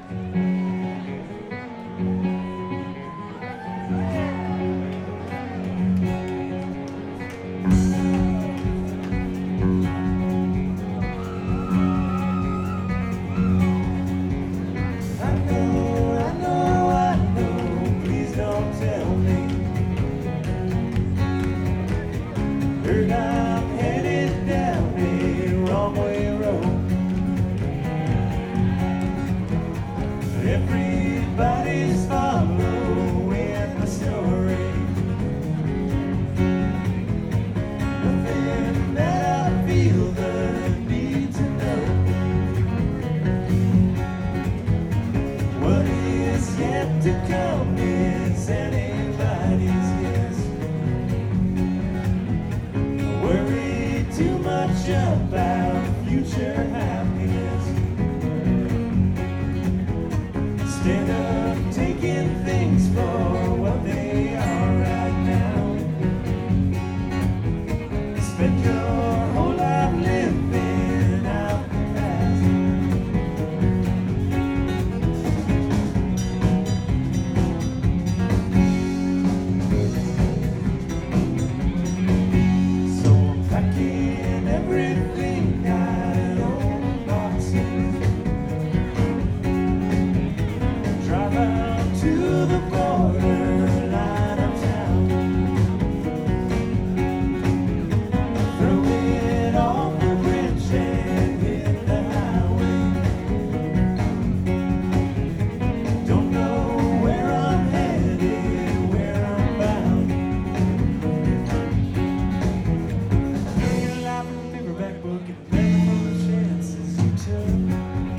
Heard I'm headed down a wrong way road. Everybody's following the story. Nothing that I feel the need to know. What is yet to come is anybody's guess. Worry too much about future happiness. Instead of taking things for what they are right now, spend your whole life living out the past. So I'm packing everything I own boxes. Drive out to the borderline of town. Throw it off the bridge and hit the highway. Don't know where I'm headed, where I'm bound. Your life in a paperback book and pay for the chances you took.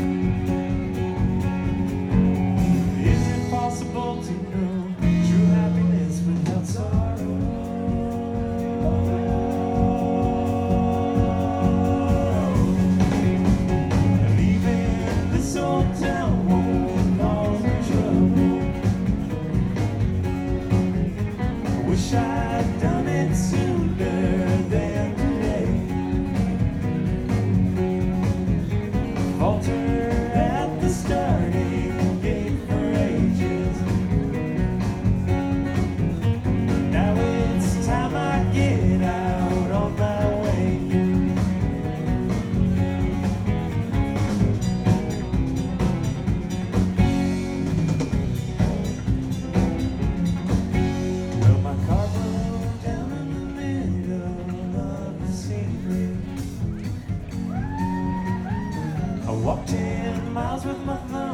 Is it possible to know true happiness without sorrow? Leaving this old town won't cause me trouble. Wish I'd done it sooner than today. Falter at the starting gate for ages. Now it's time I get out on my way. Well, my car broke down in the middle of the scenery. I walked 10 miles with my thumb